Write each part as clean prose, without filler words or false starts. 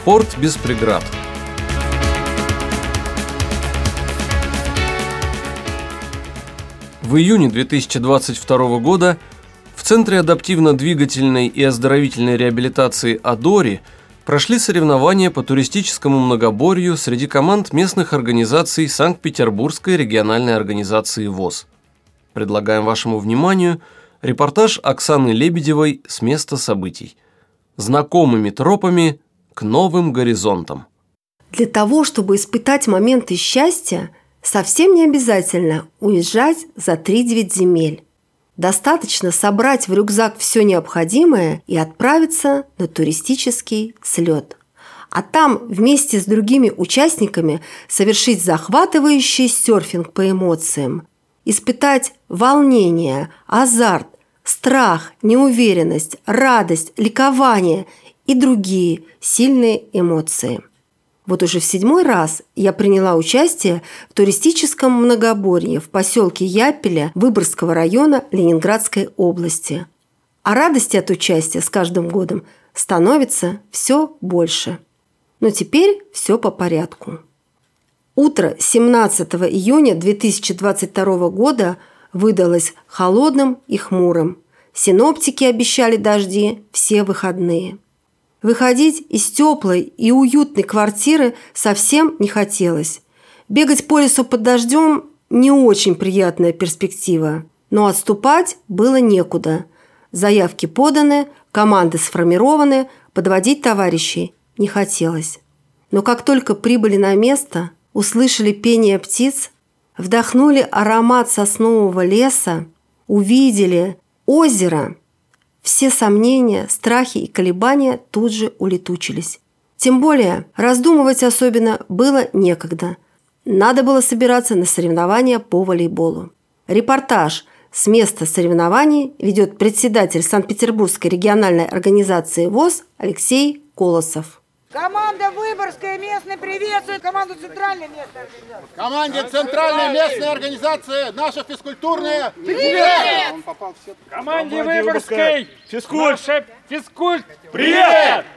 Спорт без преград. В июне 2022 года в Центре адаптивно-двигательной и оздоровительной реабилитации «Адори» прошли соревнования по туристическому многоборью среди команд местных организаций Санкт-Петербургской региональной организации ВОС. Предлагаем вашему вниманию репортаж Оксаны Лебедевой с места событий. Знакомыми тропами к новым горизонтам. Для того, чтобы испытать моменты счастья, совсем не обязательно уезжать за 3-9 земель. Достаточно собрать в рюкзак все необходимое и отправиться на туристический слет. А там вместе с другими участниками совершить захватывающий серфинг по эмоциям, испытать волнение, азарт, страх, неуверенность, радость, ликование и другие сильные эмоции. Вот уже в 7-й раз я приняла участие в туристическом многоборье в поселке Яппеля Выборгского района Ленинградской области. А радости от участия с каждым годом становится все больше. Но теперь все по порядку. Утро 17 июня 2022 года выдалось холодным и хмурым. Синоптики обещали дожди все выходные. Выходить из теплой и уютной квартиры совсем не хотелось. Бегать по лесу под дождем – не очень приятная перспектива. Но отступать было некуда. Заявки поданы, команды сформированы, подводить товарищей не хотелось. Но как только прибыли на место, услышали пение птиц, вдохнули аромат соснового леса, увидели озеро, все сомнения, страхи и колебания тут же улетучились. Тем более раздумывать особенно было некогда. Надо было собираться на соревнования по волейболу. Репортаж с места соревнований ведет председатель Санкт-Петербургской региональной организации ВОС Алексей Колосов. Команда Выборгская местная приветствует команду Центральной местной организации. Команде Центральной местной организации наша физкультурная Привет! Команде Выборгской физкульт. Привет!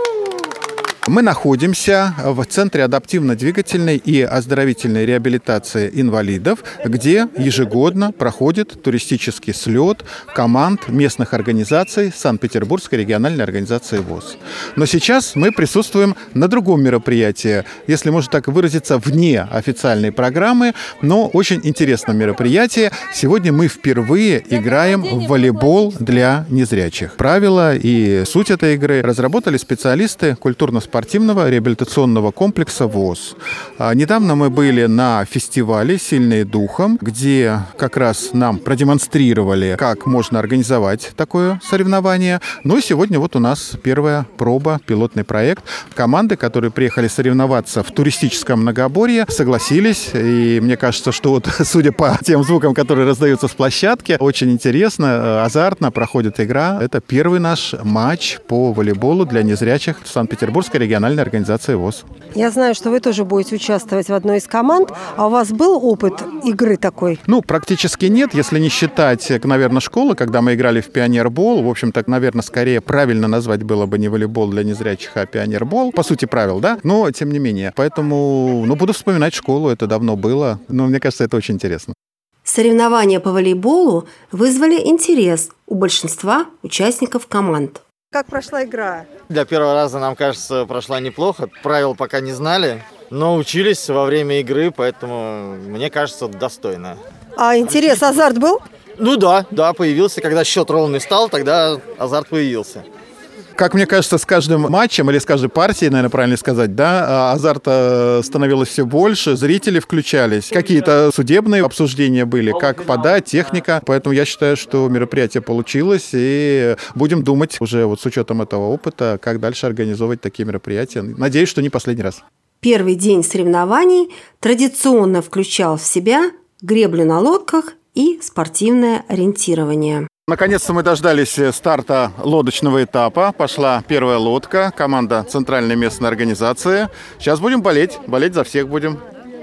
Мы находимся в Центре адаптивно-двигательной и оздоровительной реабилитации инвалидов, где ежегодно проходит туристический слет команд местных организаций Санкт-Петербургской региональной организации ВОС. Но сейчас мы присутствуем на другом мероприятии, если можно так выразиться, вне официальной программы, но очень интересном мероприятии. Сегодня мы впервые играем в волейбол для незрячих. Правила и суть этой игры разработали специалисты культурно-спортивного реабилитационного комплекса ВОС. Недавно мы были на фестивале «Сильные духом», где как раз нам продемонстрировали, как можно организовать такое соревнование. Ну и сегодня вот у нас первая проба, пилотный проект. Команды, которые приехали соревноваться в туристическом многоборье, согласились. И мне кажется, что вот, судя по тем звукам, которые раздаются с площадки, очень интересно, азартно проходит игра. Это первый наш матч по волейболу для незрячих в Санкт-Петербургской региональной организации ВОС. Я знаю, что вы тоже будете участвовать в одной из команд. А у вас был опыт игры такой? Ну, практически нет, если не считать, наверное, школы, когда мы играли в пионербол. В общем-то, наверное, скорее правильно назвать было бы не волейбол для незрячих, а пионербол. По сути правил, да? Но, тем не менее. Поэтому, буду вспоминать школу, это давно было. Но мне кажется, это очень интересно. Соревнования по волейболу вызвали интерес у большинства участников команд. Как прошла игра? Для первого раза, нам кажется, прошла неплохо. Правил пока не знали, но учились во время игры, поэтому, мне кажется, достойно. А интерес, азарт был? Ну да, появился. Когда счет ровный стал, тогда азарт появился. Как мне кажется, с каждым матчем или с каждой партией, наверное, правильно сказать, да, азарта становилось все больше, зрители включались, какие-то судебные обсуждения были, как подать, техника. Поэтому я считаю, что мероприятие получилось, и будем думать уже вот с учетом этого опыта, как дальше организовывать такие мероприятия. Надеюсь, что не последний раз. Первый день соревнований традиционно включал в себя греблю на лодках и спортивное ориентирование. Наконец-то мы дождались старта лодочного этапа. Пошла первая лодка, команда Центральной местной организации. Сейчас будем болеть за всех будем.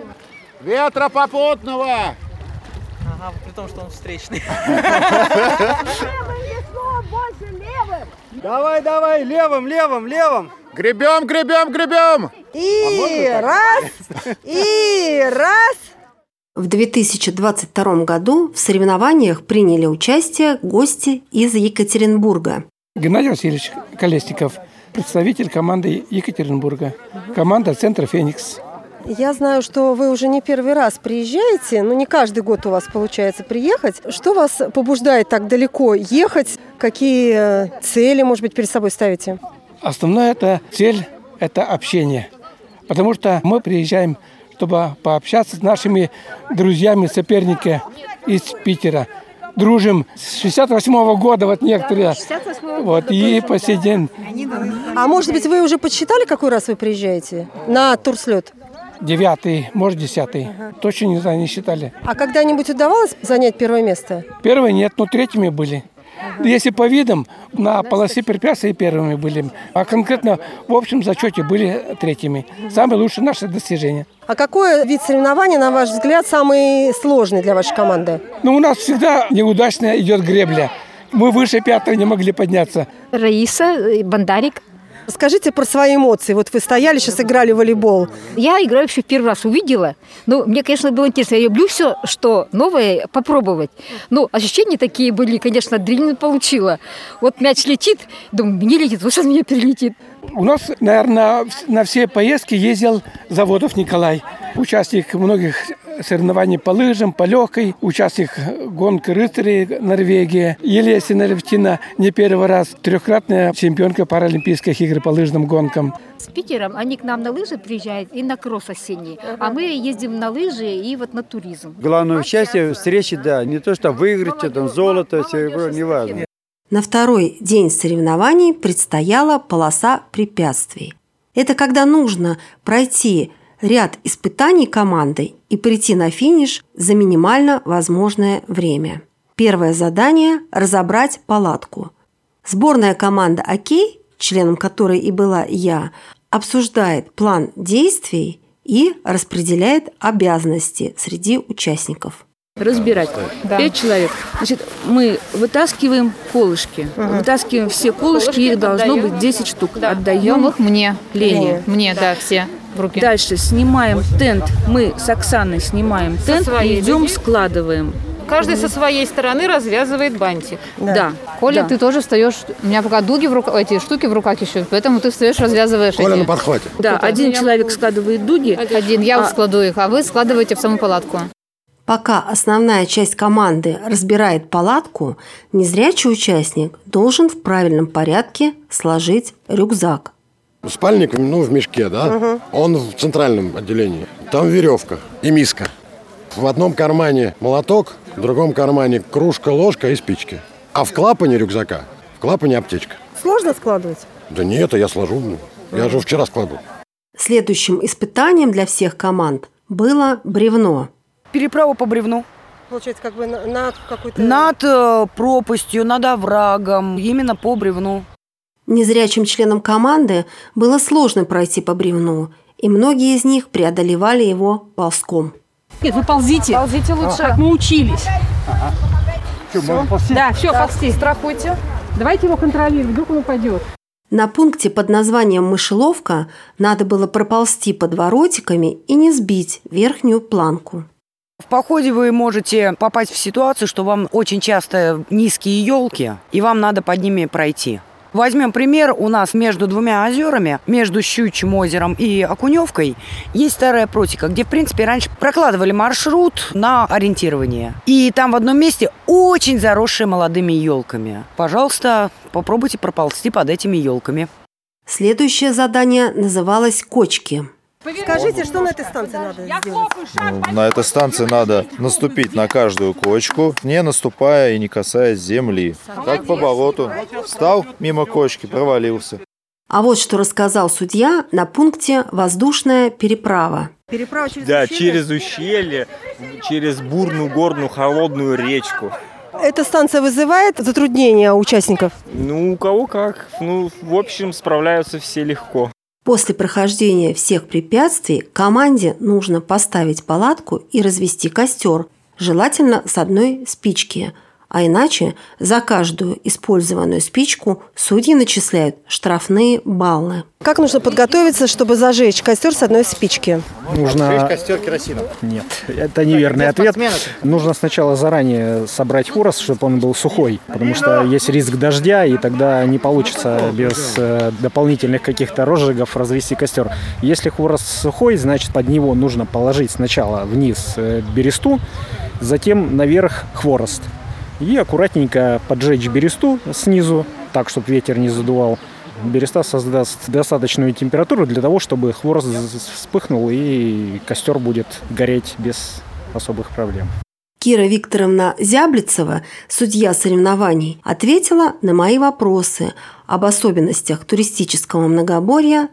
Ветра попутного! Ага, при том, что он встречный. Давай, левым. Гребем! И раз. В 2022 году в соревнованиях приняли участие гости из Екатеринбурга. Геннадий Васильевич Колесников, представитель команды Екатеринбурга, команда центра «Феникс». Я знаю, что вы уже не первый раз приезжаете, но не каждый год у вас получается приехать. Что вас побуждает так далеко ехать? Какие цели, может быть, перед собой ставите? Основная цель – это общение. Потому что мы приезжаем, чтобы пообщаться с нашими друзьями, соперниками из Питера. Дружим с 68-го года, вот некоторые. Вот, и по сей день. А может быть, вы уже подсчитали, какой раз вы приезжаете на турслет? 9-й, может, 10-й. Точно не знаю, не считали. А когда-нибудь удавалось занять первое место? Первые нет, но третьими были. Если по видам, на полосе препятствий первыми были. А конкретно в общем зачете были третьими. Самое лучшее наше достижение. А какой вид соревнований, на ваш взгляд, самый сложный для вашей команды? У нас всегда неудачно идет гребля. Мы выше 5-го не могли подняться. Раиса, Бандарик. Скажите про свои эмоции. Вот вы стояли, сейчас играли в волейбол. Я играю вообще в первый раз, увидела. Мне, конечно, было интересно. Я люблю все, что новое, попробовать. Ощущения такие были, конечно, адреналин получила. Вот мяч летит, думаю, мне летит, вот сейчас мне перелетит. У нас, наверное, на все поездки ездил Заводов Николай. Участник многих соревнований по лыжам, по легкой. Участник гонки рыцарей Норвегии. Елесина Левтина не первый раз. 3-кратная чемпионка Паралимпийских игр по лыжным гонкам. С Питером они к нам на лыжи приезжают и на кросс осенний. А мы ездим на лыжи и вот на туризм. Главное счастье встречи, да. Не то, что выиграть, золото, серебро, не важно. На второй день соревнований предстояла полоса препятствий. Это когда нужно пройти ряд испытаний командой и прийти на финиш за минимально возможное время. Первое задание – разобрать палатку. Сборная команда «Окей», членом которой и была я, обсуждает план действий и распределяет обязанности среди участников. Разбирать. 5 человек. Значит, мы вытаскиваем колышки. Вытаскиваем все колышки, их должно быть 10 штук. Отдаем их мне. Лене. Мне, да, все в руки. Дальше снимаем тент. Мы с Оксаной снимаем тент и идем, складываем. Каждый со своей стороны развязывает бантик. Да. Коля, ты тоже встаешь. У меня пока дуги в руках, эти штуки в руках еще, поэтому ты встаешь, развязываешь. Коля на подхвате. Да, один человек складывает дуги. Один, я складу их, а вы складываете в саму палатку. Пока основная часть команды разбирает палатку, незрячий участник должен в правильном порядке сложить рюкзак. Спальник, в мешке, да? Он в центральном отделении. Там веревка и миска. В одном кармане молоток, в другом кармане кружка, ложка и спички. А в клапане рюкзака, в клапане аптечка. Сложно складывать? Да нет, я сложу. Я же вчера складывал. Следующим испытанием для всех команд было бревно. Переправа по бревну. Получается, как бы над какой-то... Над пропастью, над оврагом, именно по бревну. Незрячим членам команды было сложно пройти по бревну, и многие из них преодолевали его ползком. Нет, вы ползите. Ползите лучше. Как мы учились. Да, все, ползти. Страхуйте. Давайте его контролируем, вдруг он упадет. На пункте под названием «Мышеловка» надо было проползти под воротиками и не сбить верхнюю планку. В походе вы можете попасть в ситуацию, что вам очень часто низкие елки, и вам надо под ними пройти. Возьмем пример, у нас между двумя озерами, между Щучьим озером и Окуневкой, есть старая просека, где, в принципе, раньше прокладывали маршрут на ориентирование. И там в одном месте очень заросшие молодыми елками. Пожалуйста, попробуйте проползти под этими елками. Следующее задание называлось «Кочки». Скажите, что на этой станции надо сделать? На этой станции надо наступить на каждую кочку, не наступая и не касаясь земли. Как по болоту. Встал мимо кочки, провалился. А вот что рассказал судья на пункте «Воздушная переправа». Переправа через Да, ущелье? через ущелье, через бурную горную холодную речку. Эта станция вызывает затруднения участников? У кого как. В общем, справляются все легко. После прохождения всех препятствий команде нужно поставить палатку и развести костер, желательно с одной спички, А иначе за каждую использованную спичку судьи начисляют штрафные баллы. Как нужно подготовиться, чтобы зажечь костер с одной спички? Нужно... костер керосином. Нет, это неверный ответ. Нужно сначала заранее собрать хворост, чтобы он был сухой, потому что есть риск дождя, и тогда не получится без дополнительных каких-то розжигов развести костер. Если хворост сухой, значит под него нужно положить сначала вниз бересту, затем наверх хворост. И аккуратненько поджечь бересту снизу, так, чтобы ветер не задувал. Береста создаст достаточную температуру для того, чтобы хворост вспыхнул и костер будет гореть без особых проблем. Кира Викторовна Зяблицева, судья соревнований, ответила на мои вопросы об особенностях туристического многоборья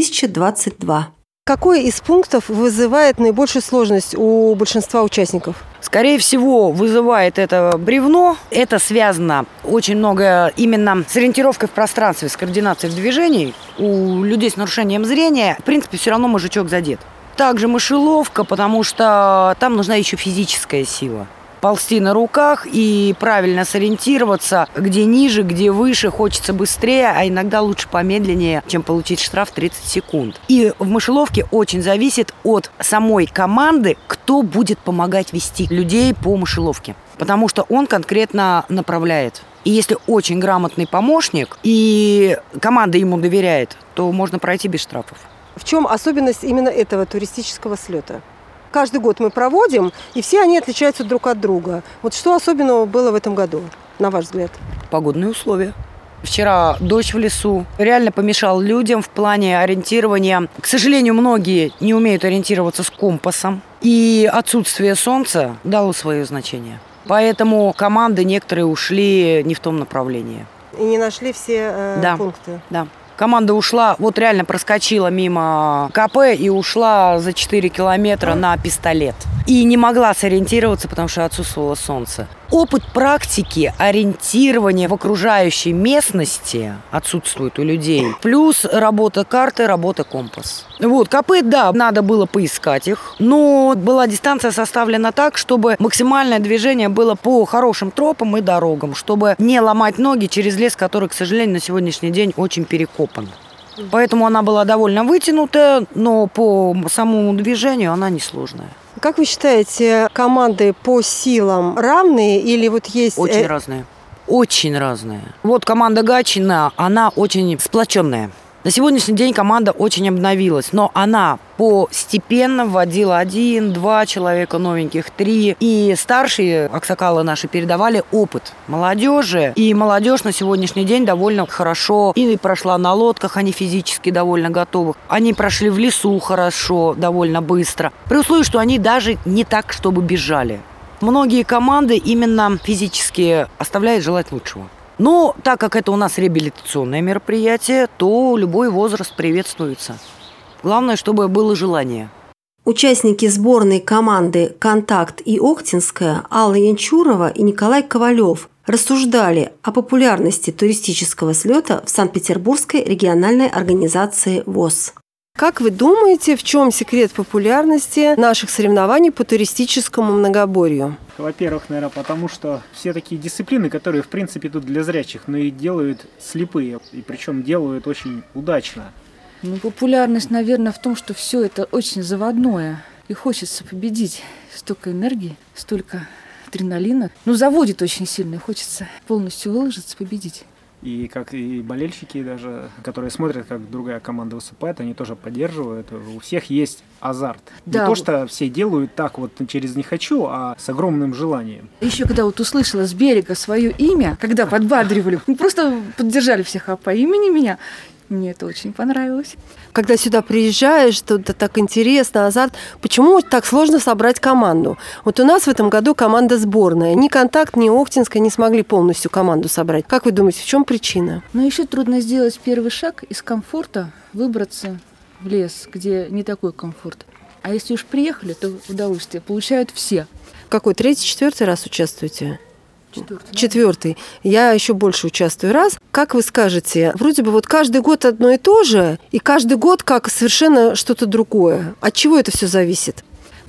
2022. Какой из пунктов вызывает наибольшую сложность у большинства участников? Скорее всего, вызывает это бревно. Это связано очень много именно с ориентировкой в пространстве, с координацией в движении. У людей с нарушением зрения, в принципе, все равно мозжечок задет. Также мышеловка, потому что там нужна еще физическая сила. Ползти на руках и правильно сориентироваться, где ниже, где выше, хочется быстрее, а иногда лучше помедленнее, чем получить штраф 30 секунд. И в мышеловке очень зависит от самой команды, кто будет помогать вести людей по мышеловке. Потому что он конкретно направляет. И если очень грамотный помощник, и команда ему доверяет, то можно пройти без штрафов. В чем особенность именно этого туристического слета? Каждый год мы проводим, и все они отличаются друг от друга. Вот что особенного было в этом году, на ваш взгляд? Погодные условия. Вчера дождь в лесу реально помешал людям в плане ориентирования. К сожалению, многие не умеют ориентироваться с компасом. И отсутствие солнца дало свое значение. Поэтому команды некоторые ушли не в том направлении. И не нашли все пункты? Да. Команда ушла, вот реально проскочила мимо КП и ушла за 4 километра на пистолет. И не могла сориентироваться, потому что отсутствовало солнце. Опыт практики ориентирования в окружающей местности отсутствует у людей. Плюс работа карты, работа компас. Вот, КП, да, надо было поискать их. Но была дистанция составлена так, чтобы максимальное движение было по хорошим тропам и дорогам. Чтобы не ломать ноги через лес, который, к сожалению, на сегодняшний день очень перекопан. Поэтому она была довольно вытянутая, но по самому движению она несложная. Как вы считаете, команды по силам равные или вот есть... Очень разные. Очень разные. Вот команда Гатчина, она очень сплоченная. На сегодняшний день команда очень обновилась, но она постепенно вводила 1-2 человека новеньких, 3. И старшие аксакалы наши передавали опыт молодежи. И молодежь на сегодняшний день довольно хорошо и прошла на лодках, они физически довольно готовы. Они прошли в лесу хорошо, довольно быстро. При условии, что они даже не так, чтобы бежали. Многие команды именно физически оставляют желать лучшего. Но так как это у нас реабилитационное мероприятие, то любой возраст приветствуется. Главное, чтобы было желание. Участники сборной команды «Контакт» и «Охтинская» Алла Янчурова и Николай Ковалев рассуждали о популярности туристического слета в Санкт-Петербургской региональной организации ВОС. Как вы думаете, в чем секрет популярности наших соревнований по туристическому многоборью? Во-первых, наверное, потому что все такие дисциплины, которые, в принципе, тут для зрячих, но и делают слепые, и причем делают очень удачно. Ну, популярность, наверное, в том, что все это очень заводное, и хочется победить. Столько энергии, столько адреналина. Ну, заводит очень сильно, и хочется полностью выложиться, победить. И как и болельщики даже, которые смотрят, как другая команда выступает, они тоже поддерживают. У всех есть азарт. Да. Не то, что все делают так вот через «не хочу», а с огромным желанием. Еще когда вот услышала с берега свое имя, когда подбадривали, просто поддержали всех по имени меня, мне это очень понравилось. Когда сюда приезжаешь, то это так интересно, азарт. Почему так сложно собрать команду? Вот у нас в этом году команда сборная. Ни «Контакт», ни «Охтинская» не смогли полностью команду собрать. Как вы думаете, в чем причина? Но еще трудно сделать первый шаг из комфорта, выбраться в лес, где не такой комфорт. А если уж приехали, то удовольствие получают все. Какой, 3-4 раз участвуете? Четвертый. Я еще больше участвую раз. Как вы скажете, вроде бы вот каждый год одно и то же, и каждый год как совершенно что-то другое. От чего это все зависит?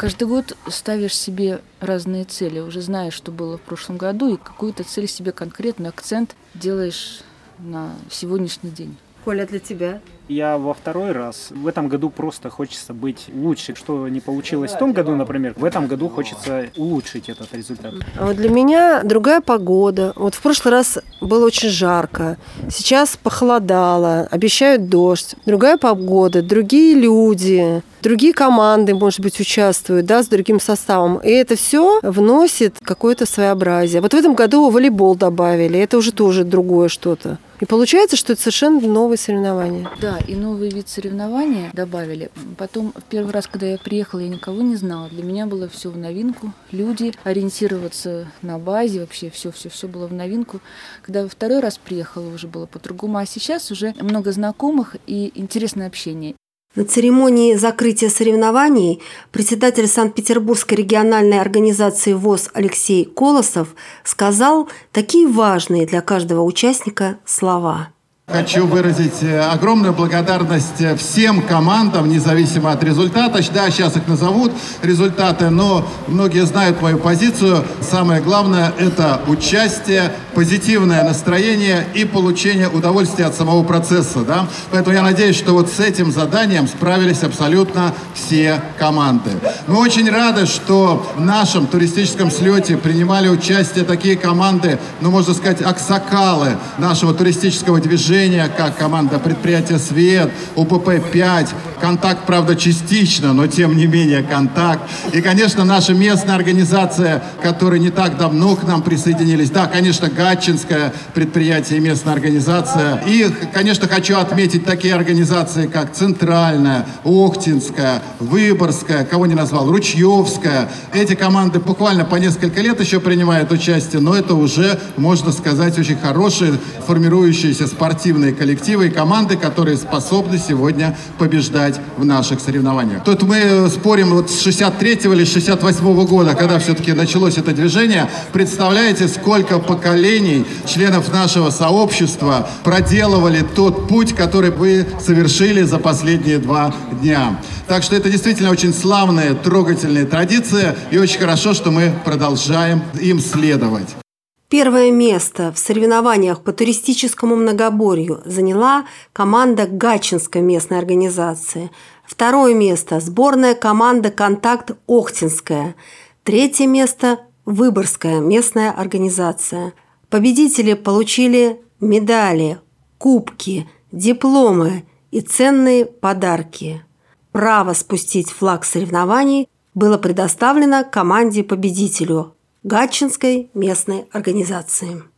Каждый год ставишь себе разные цели. Уже знаешь, что было в прошлом году, и какую-то цель себе конкретный акцент делаешь на сегодняшний день. Коля, для тебя? Я во второй раз. В этом году просто хочется быть лучше. Что не получилось в том году, например, в этом году хочется улучшить этот результат. А вот для меня другая погода. Вот в прошлый раз было очень жарко, сейчас похолодало, обещают дождь. Другая погода, другие люди, другие команды, может быть, участвуют, да, с другим составом. И это все вносит какое-то своеобразие. Вот в этом году волейбол добавили, это уже тоже другое что-то. И получается, что это совершенно новые соревнования. Да, и новый вид соревнования добавили. Потом, в первый раз, когда я приехала, я никого не знала. Для меня было все в новинку. Люди, ориентироваться на базе, вообще все было в новинку. Когда во второй раз приехала, уже было по-другому. А сейчас уже много знакомых и интересное общение. На церемонии закрытия соревнований председатель Санкт-Петербургской региональной организации ВОС Алексей Колосов сказал такие важные для каждого участника слова. Хочу выразить огромную благодарность всем командам, независимо от результата. Да, сейчас их назовут результаты, но многие знают мою позицию. Самое главное – это участие, позитивное настроение и получение удовольствия от самого процесса. Да? Поэтому я надеюсь, что вот с этим заданием справились абсолютно все команды. Мы очень рады, что в нашем туристическом слете принимали участие такие команды, ну, можно сказать, аксакалы нашего туристического движения, как команда предприятия «Свет», УПП-5, «Контакт», правда, частично, но тем не менее «Контакт». И, конечно, наша местная организация, которая не так давно к нам присоединились. Да, конечно, Гатчинское предприятие и местная организация. И, конечно, хочу отметить такие организации, как Центральная, Охтинская, Выборгская, кого не назвал, Ручьевская. Эти команды буквально по несколько лет еще принимают участие, но это уже, можно сказать, очень хорошие формирующиеся спортивные коллективы и команды, которые способны сегодня побеждать в наших соревнованиях. Тут мы спорим вот с 63-го или 68-го года, когда все-таки началось это движение. Представляете, сколько поколений членов нашего сообщества проделывали тот путь, который вы совершили за последние 2 дня. Так что это действительно очень славная, трогательная традиция, и очень хорошо, что мы продолжаем им следовать. Первое место в соревнованиях по туристическому многоборью заняла команда Гатчинской местной организации. Второе место – сборная команда «Контакт» Охтинская. Третье место – Выборгская местная организация. Победители получили медали, кубки, дипломы и ценные подарки. Право спустить флаг соревнований было предоставлено команде-победителю Гатчинской местной организации.